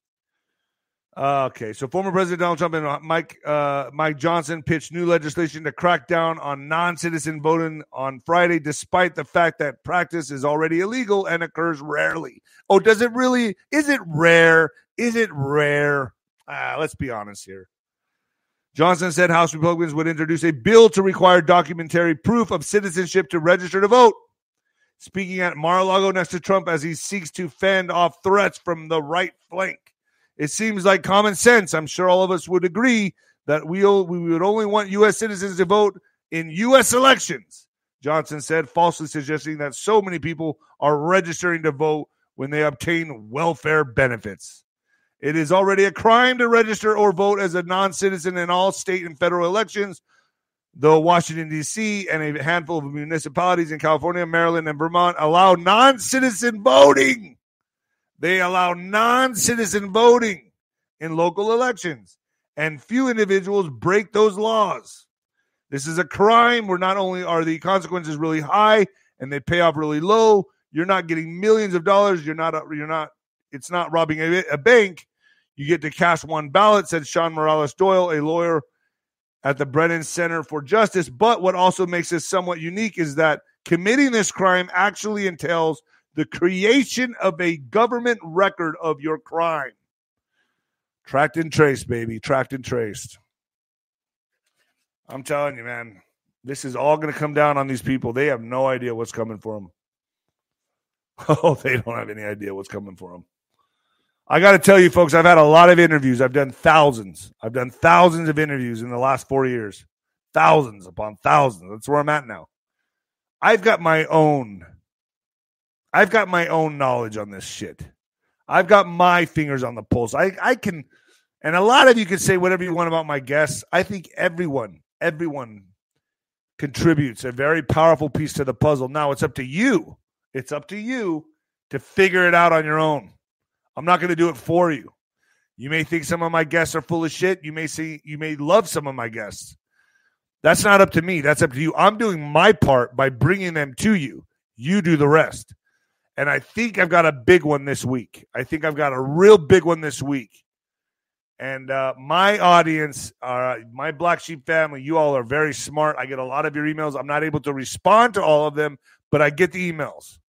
A: Uh, okay, so former President Donald Trump and Mike uh, Mike Johnson pitched new legislation to crack down on non-citizen voting on Friday, despite the fact that practice is already illegal and occurs rarely. Oh, does it really? Is it rare? Is it rare? Ah, let's be honest here. Johnson said House Republicans would introduce a bill to require documentary proof of citizenship to register to vote. Speaking at Mar-a-Lago next to Trump as he seeks to fend off threats from the right flank. It seems like common sense. I'm sure all of us would agree that we'll, we would only want U S citizens to vote in U S elections, Johnson said, falsely suggesting that so many people are registering to vote when they obtain welfare benefits. It is already a crime to register or vote as a non-citizen in all state and federal elections, though Washington, D C and a handful of municipalities in California, Maryland, and Vermont allow non-citizen voting. They allow non-citizen voting in local elections, and few individuals break those laws. This is a crime where not only are the consequences really high and they pay off really low, you're not getting millions of dollars. You're not. You're not. It's not robbing a, a bank. You get to cast one ballot, said Sean Morales Doyle, a lawyer at the Brennan Center for Justice. But what also makes this somewhat unique is that committing this crime actually entails the creation of a government record of your crime. Tracked and traced, baby. Tracked and traced. I'm telling you, man, this is all going to come down on these people. They have no idea what's coming for them. Oh, they don't have any idea what's coming for them. I got to tell you, folks, I've had a lot of interviews. I've done thousands. I've done thousands of interviews in the last four years. Thousands upon thousands. That's where I'm at now. I've got my own I've got my own knowledge on this shit. I've got my fingers on the pulse. I, I can, and a lot of you can say whatever you want about my guests. I think everyone, everyone contributes a very powerful piece to the puzzle. Now it's up to you. It's up to you to figure it out on your own. I'm not going to do it for you. You may think some of my guests are full of shit. You may see, you may love some of my guests. That's not up to me. That's up to you. I'm doing my part by bringing them to you. You do the rest. And I think I've got a big one this week. I think I've got a real big one this week. And uh, my audience, uh, my Black Sheep family, you all are very smart. I get a lot of your emails. I'm not able to respond to all of them, but I get the emails.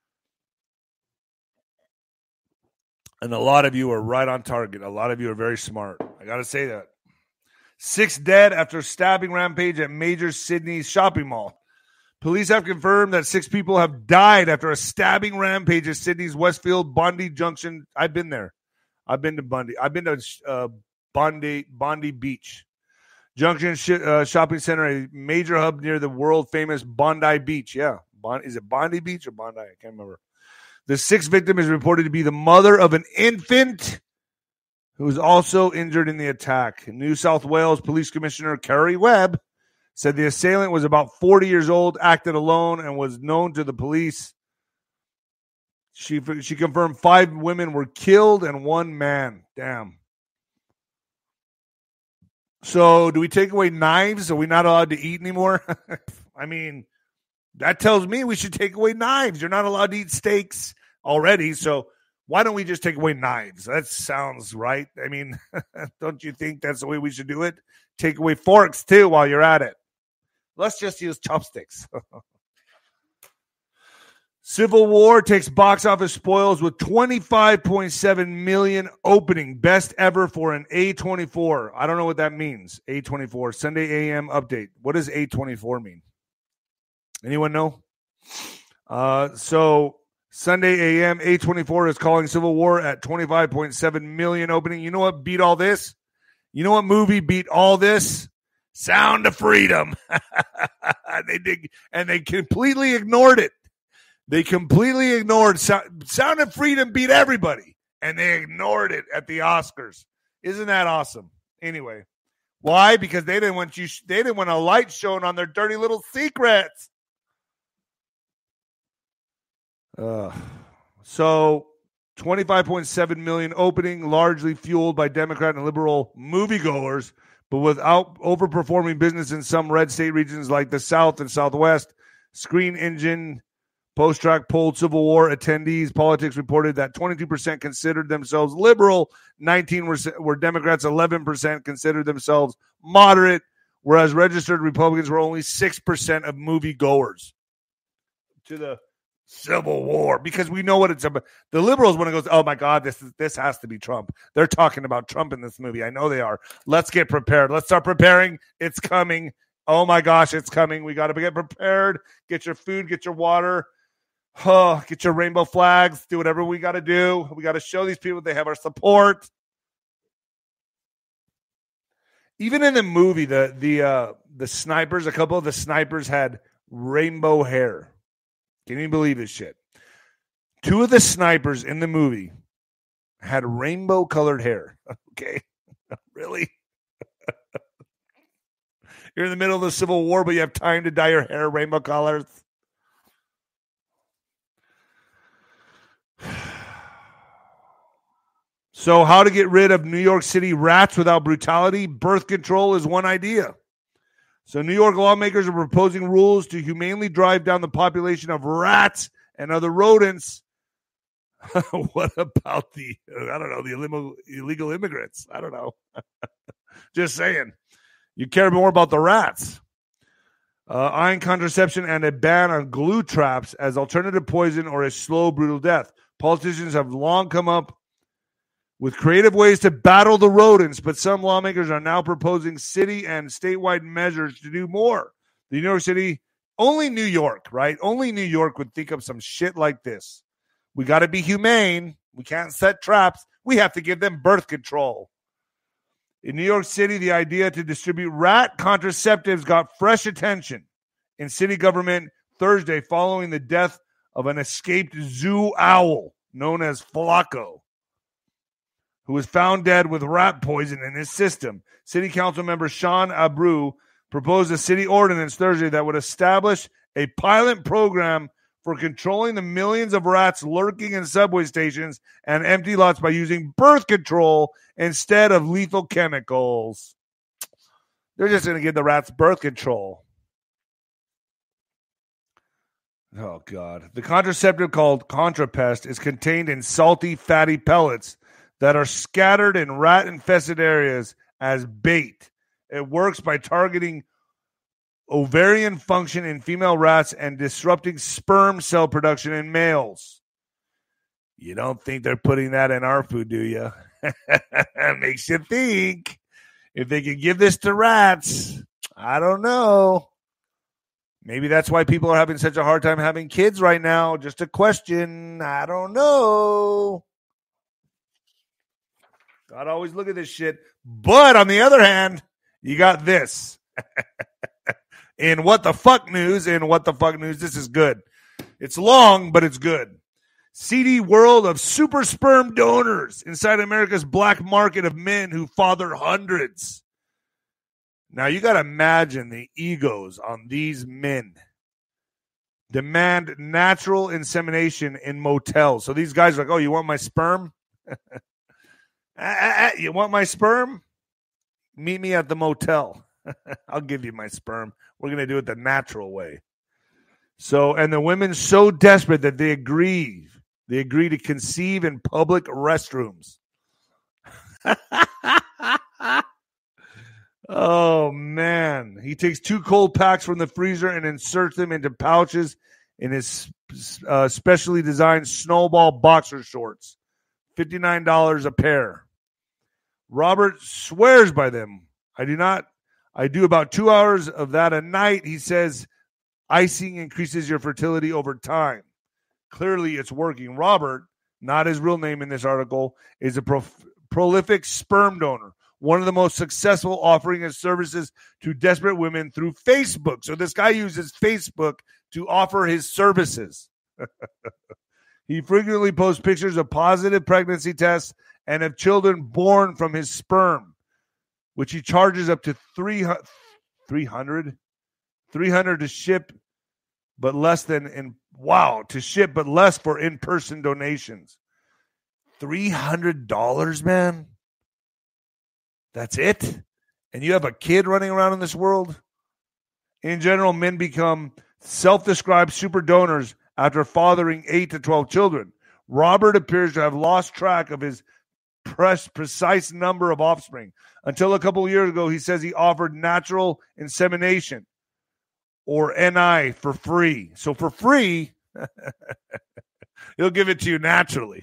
A: And a lot of you are right on target. A lot of you are very smart. I got to say that. Six dead after stabbing rampage at major Sydney shopping mall. Police have confirmed that six people have died after a stabbing rampage at Sydney's Westfield Bondi Junction. I've been there. I've been to Bondi. I've been to uh, Bondi Bondi Beach Junction sh- uh, Shopping Center, a major hub near the world famous Bondi Beach. Yeah, Bon- is it Bondi Beach or Bondi? I can't remember. The sixth victim is reported to be the mother of an infant who was also injured in the attack. New South Wales Police Commissioner Kerry Webb said the assailant was about forty years old, acted alone, and was known to the police. She she confirmed five women were killed and one man. Damn. So do we take away knives? Are we not allowed to eat anymore? I mean, that tells me we should take away knives. You're not allowed to eat steaks already, so why don't we just take away knives? That sounds right. I mean, don't you think that's the way we should do it? Take away forks, too, while you're at it. Let's just use chopsticks. Civil War takes box office spoils with twenty-five point seven million dollars opening. Best ever for an A twenty-four. I don't know what that means. A twenty-four. Sunday A M update. What does A twenty-four mean? Anyone know? Uh, so Sunday A M, A twenty-four is calling Civil War at twenty-five point seven million dollars opening. You know what beat all this? You know what movie beat all this? Sound of Freedom. They did, and they completely ignored it. They completely ignored Sound, Sound of Freedom beat everybody, and they ignored it at the Oscars. Isn't that awesome? Anyway, why? Because they didn't want you. They didn't want a light shown on their dirty little secrets. Uh, so twenty-five point seven million dollars opening, largely fueled by Democrat and liberal moviegoers, but without overperforming business in some red state regions like the South and Southwest. Screen Engine Post-track polled Civil War attendees. Politics reported that twenty-two percent considered themselves liberal, nineteen were, were Democrats, eleven percent considered themselves moderate, whereas registered Republicans were only six percent of moviegoers to the Civil War, because we know what it's about. The liberals, when it goes, oh my God, this is, this has to be Trump. They're talking about Trump in this movie. I know they are. Let's get prepared. Let's start preparing. It's coming. Oh my gosh, it's coming. We got to get prepared. Get your food, get your water. Oh, get your rainbow flags. Do whatever we got to do. We got to show these people they have our support. Even in the movie, the the uh, the snipers, a couple of the snipers had rainbow hair. Can you believe this shit? Two of the snipers in the movie had rainbow colored hair. Okay. Really? You're in the middle of the Civil War, but you have time to dye your hair rainbow colors. So how to get rid of New York City rats without brutality? Birth control is one idea. So New York lawmakers are proposing rules to humanely drive down the population of rats and other rodents. What about the, I don't know, the illegal, illegal immigrants? I don't know. Just saying. You care more about the rats. Uh, iron contraception and a ban on glue traps as alternative poison or a slow, brutal death. Politicians have long come up with creative ways to battle the rodents, but some lawmakers are now proposing city and statewide measures to do more. The New York City, only New York, right? Only New York would think of some shit like this. We got to be humane. We can't set traps. We have to give them birth control. In New York City, the idea to distribute rat contraceptives got fresh attention in city government Thursday following the death of an escaped zoo owl known as Flaco, who was found dead with rat poison in his system. City Council member Sean Abreu proposed a city ordinance Thursday that would establish a pilot program for controlling the millions of rats lurking in subway stations and empty lots by using birth control instead of lethal chemicals. They're just going to give the rats birth control. Oh, God. The contraceptive called Contrapest is contained in salty, fatty pellets that are scattered in rat-infested areas as bait. It works by targeting ovarian function in female rats and disrupting sperm cell production in males. You don't think they're putting that in our food, do you? Makes you think. If they could give this to rats, I don't know. Maybe that's why people are having such a hard time having kids right now. Just a question. I don't know. Gotta always look at this shit. But on the other hand, you got this. In What the Fuck News, in What the Fuck News, this is good. It's long, but it's good. Seedy world of super sperm donors inside America's black market of men who father hundreds. Now, you got to imagine the egos on these men. Demand natural insemination in motels. So these guys are like, oh, you want my sperm? You want my sperm? Meet me at the motel. I'll give you my sperm. We're going to do it the natural way. So, and the women so desperate that they agree. They agree to conceive in public restrooms. Oh, man. He takes two cold packs from the freezer and inserts them into pouches in his uh, specially designed snowball boxer shorts. fifty-nine dollars a pair. Robert swears by them. I do not. I do about two hours of that a night. He says icing increases your fertility over time. Clearly, it's working. Robert, not his real name in this article, is a pro- prolific sperm donor. One of the most successful, offering his services to desperate women through Facebook. So this guy uses Facebook to offer his services. He frequently posts pictures of positive pregnancy tests and of children born from his sperm, which he charges up to three hundred, three hundred to ship, but less than in wow to ship, but less for in-person donations. three hundred dollars, man. That's it? And you have a kid running around in this world? In general, men become self-described super donors after fathering eight to twelve children. Robert appears to have lost track of his pres- precise number of offspring. Until a couple of years ago, he says he offered natural insemination, or N I, for free. So for free, he'll give it to you naturally.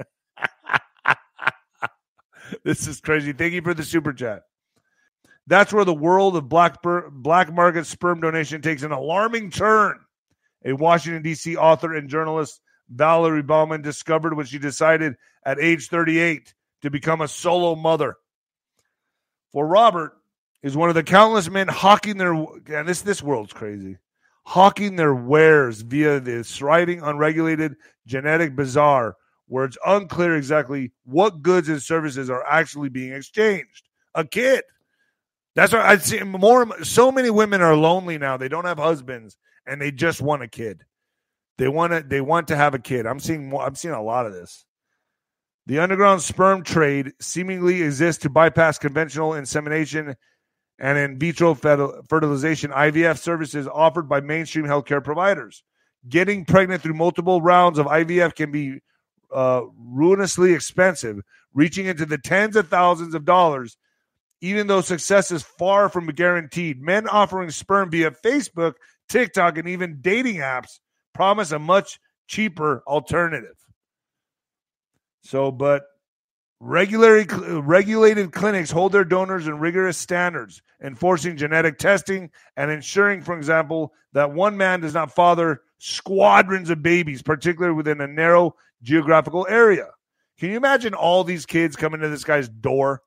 A: This is crazy. Thank you for the super chat. That's where the world of black bur- black market sperm donation takes an alarming turn. A Washington, D C author and journalist, Valerie Bauman, discovered when she decided at age thirty-eight to become a solo mother. For Robert is one of the countless men hawking their, and this, this world's crazy, hawking their wares via the thriving, unregulated genetic bazaar, where it's unclear exactly what goods and services are actually being exchanged. A kid. That's why I see more. So many women are lonely now. They don't have husbands, and they just want a kid. They want to. They want to have a kid. I'm seeing more. I'm seeing a lot of this. The underground sperm trade seemingly exists to bypass conventional insemination and in vitro fertilization, I V F services offered by mainstream healthcare providers. Getting pregnant through multiple rounds of I V F can be uh, ruinously expensive, reaching into the tens of thousands of dollars. Even though success is far from guaranteed, men offering sperm via Facebook, TikTok, and even dating apps promise a much cheaper alternative. So, but regular, regulated clinics hold their donors in rigorous standards, enforcing genetic testing and ensuring, for example, that one man does not father squadrons of babies, particularly within a narrow geographical area. Can you imagine all these kids coming to this guy's door?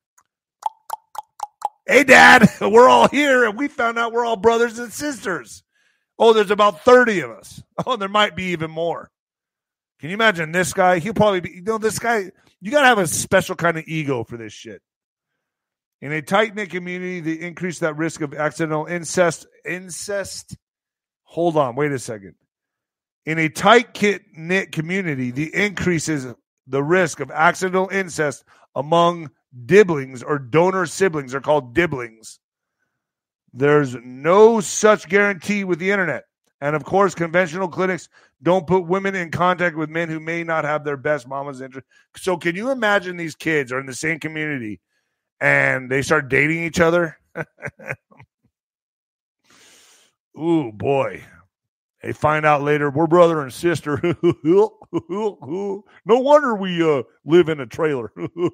A: Hey, Dad, we're all here, and we found out we're all brothers and sisters. Oh, there's about thirty of us. Oh, there might be even more. Can you imagine this guy? He'll probably be, you know, this guy, you got to have a special kind of ego for this shit. In a tight-knit community, they increase that risk of accidental incest. Incest? Hold on, wait a second. In a tight-knit community, the increases the risk of accidental incest among dibblings or donor siblings are called dibblings. There's no such guarantee with the internet. And of course, conventional clinics don't put women in contact with men who may not have their best mama's interest. So can you imagine these kids are in the same community and they start dating each other? Ooh, boy. They find out later, we're brother and sister. No wonder we uh, live in a trailer.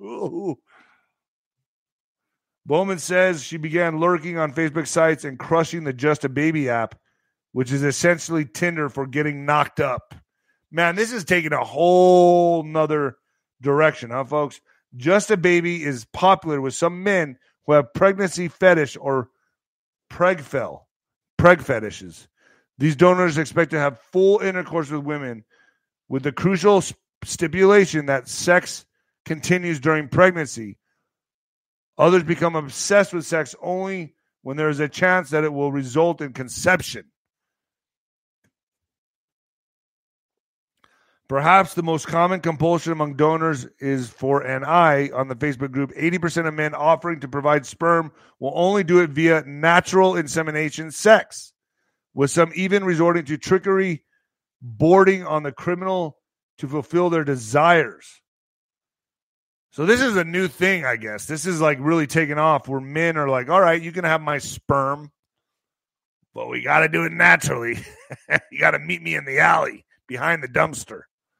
A: Bowman says she began lurking on Facebook sites and crushing the Just a Baby app, which is essentially Tinder for getting knocked up. Man, this is taking a whole nother direction, huh, folks? Just a Baby is popular with some men who have pregnancy fetish or pregfel, preg fetishes. These donors expect to have full intercourse with women with the crucial stipulation that sex continues during pregnancy. Others become obsessed with sex only when there is a chance that it will result in conception. Perhaps the most common compulsion among donors is for an eye on the Facebook group. eighty percent of men offering to provide sperm will only do it via natural insemination sex, with some even resorting to trickery, boarding on the criminal to fulfill their desires. So this is a new thing, I guess. This is like really taking off where men are like, all right, you can have my sperm, but we got to do it naturally. You got to meet me in the alley behind the dumpster.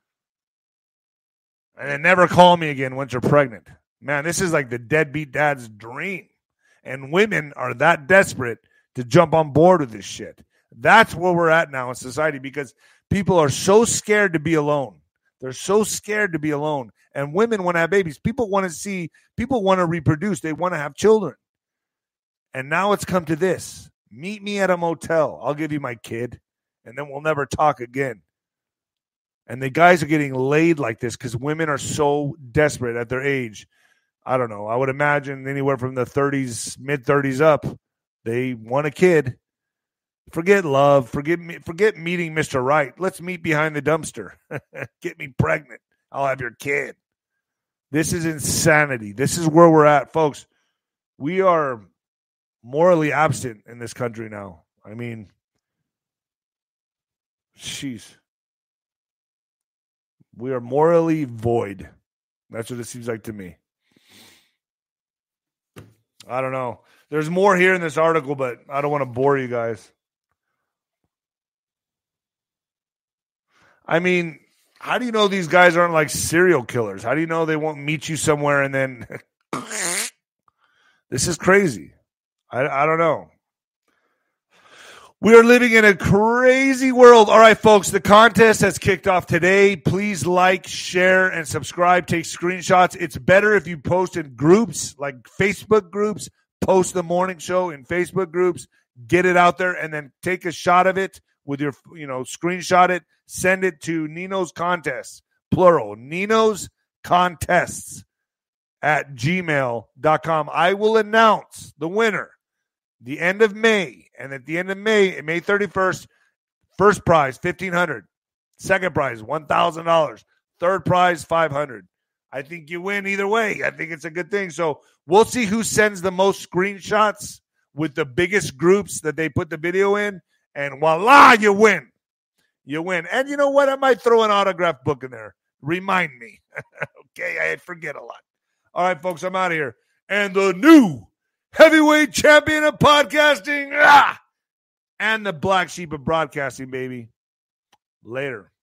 A: And then never call me again once you're pregnant. Man, this is like the deadbeat dad's dream. And women are that desperate to jump on board with this shit. That's where we're at now in society because people are so scared to be alone. They're so scared to be alone. And women want to have babies. People want to see, people want to reproduce. They want to have children. And now it's come to this. Meet me at a motel. I'll give you my kid. And then we'll never talk again. And the guys are getting laid like this because women are so desperate at their age. I don't know. I would imagine anywhere from the thirties, mid-thirties up, they want a kid. Forget love. Forget me. Forget meeting Mister Right. Let's meet behind the dumpster. Get me pregnant. I'll have your kid. This is insanity. This is where we're at, folks. We are morally absent in this country now. I mean, Jeez. We are morally void. That's what it seems like to me. I don't know. There's more here in this article, but I don't want to bore you guys. I mean, how do you know these guys aren't like serial killers? How do you know they won't meet you somewhere and then... This is crazy. I, I don't know. We are living in a crazy world. All right, folks, the contest has kicked off today. Please like, share, and subscribe. Take screenshots. It's better if you post in groups, like Facebook groups. Post the morning show in Facebook groups. Get it out there, and then take a shot of it with your, you know, screenshot it. Send it to Nino's Contests, plural, Nino's Contests at gmail dot com. I will announce the winner the end of May, and at the end of May, May thirty-first, first prize fifteen hundred dollars, second prize one thousand dollars, third prize five hundred dollars. I think you win either way. I think it's a good thing. So we'll see who sends the most screenshots with the biggest groups that they put the video in, and voila, you win. You win. And you know what? I might throw an autograph book in there. Remind me. Okay, I forget a lot. All right, folks, I'm out of here. And the new heavyweight champion of podcasting, ah, and the black sheep of broadcasting, baby. Later.